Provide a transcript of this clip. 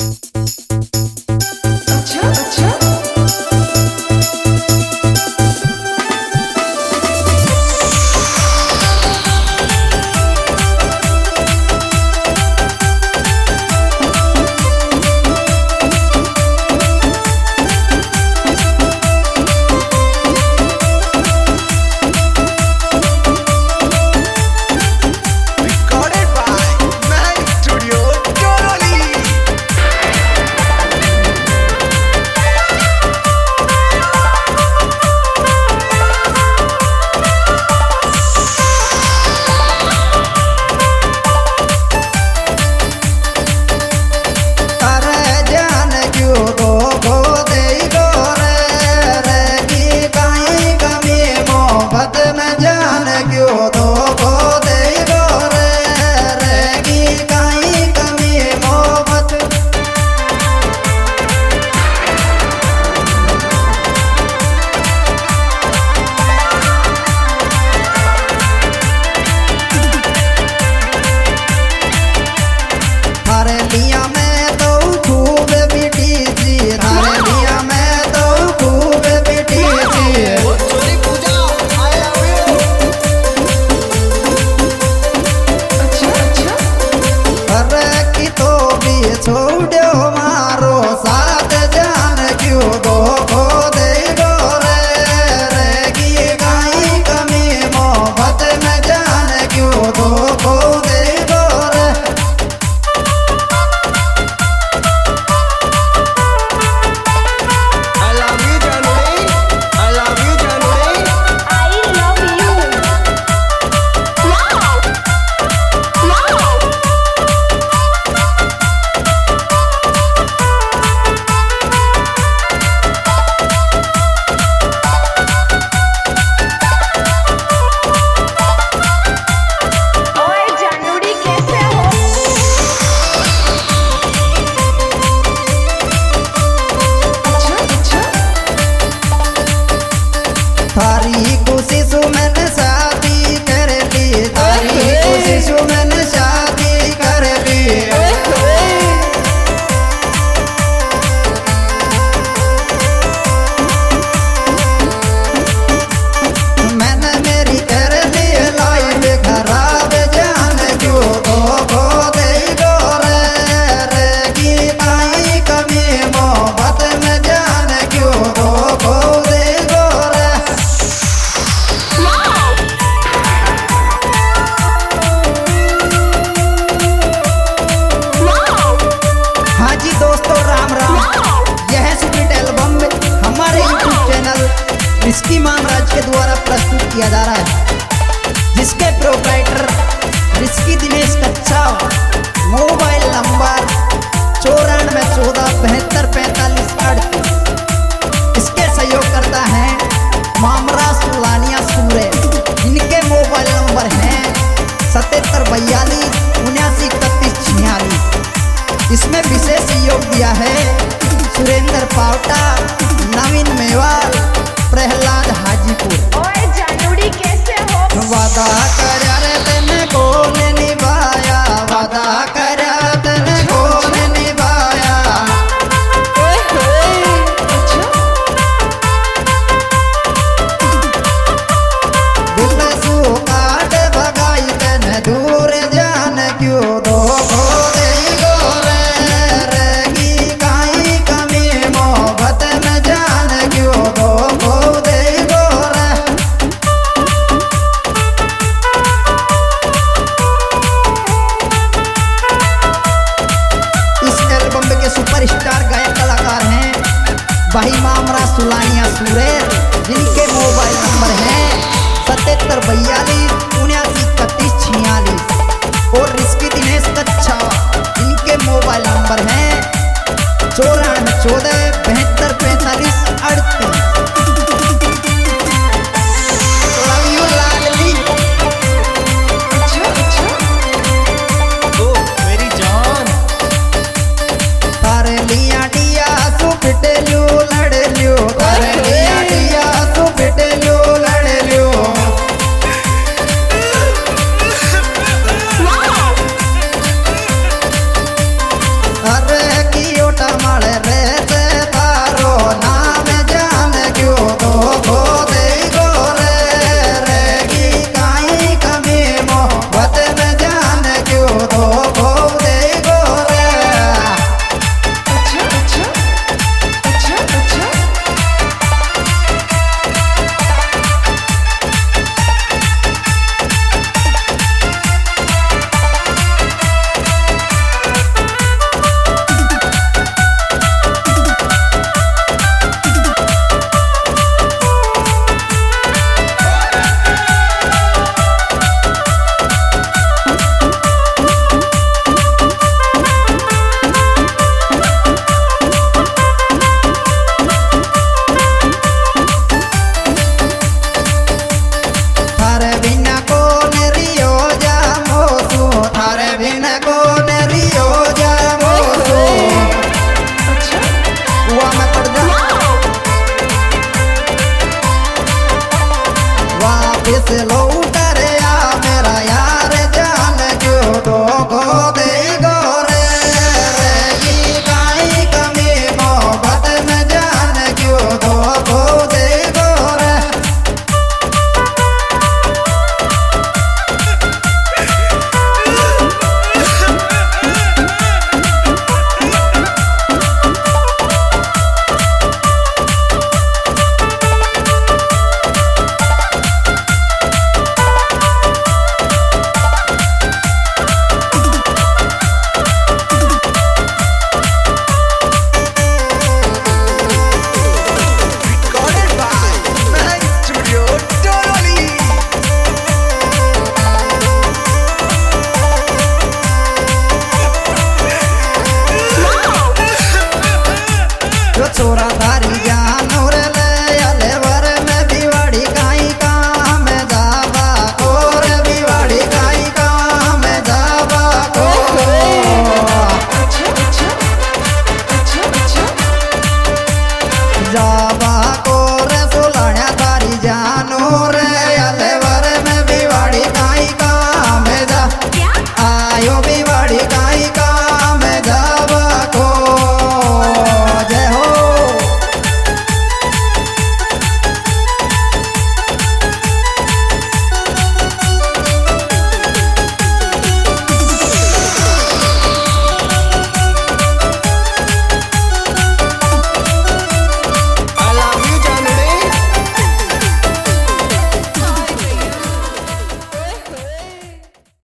Risky Mamraj के द्वारा प्रस्तुत किया जा रहा है, जिसके प्रोप्राइटर रिस्की दिनेश कच्चा। Mobile number 9414724538। इसके सहयोग करता है मामरा सुलानिया सूरे। इनके मोबाइल नंबर हैं 7742793146। इसमें विशेष सहयोग दिया है सुरेंद्र पावटा, नवीन मेवाल, प्रहलाद हाजीपुर। ओए जानूड़ी कैसे हो? वादा करा रे तने कौन निभाया, वादा करा तने कौन निभाया। दिल सू काट भगाई तने दूर जान क्यों धोखो दे गोरे। रहेगी काई कमी मोहब्बत में जान क्यों धोखो दे गोरे। इस एल्बम के सुपरस्टार गायक कलाकार हैं भाई मामरा सुलानिया सूरे, जिनके मोबाइल नंबर हैं 77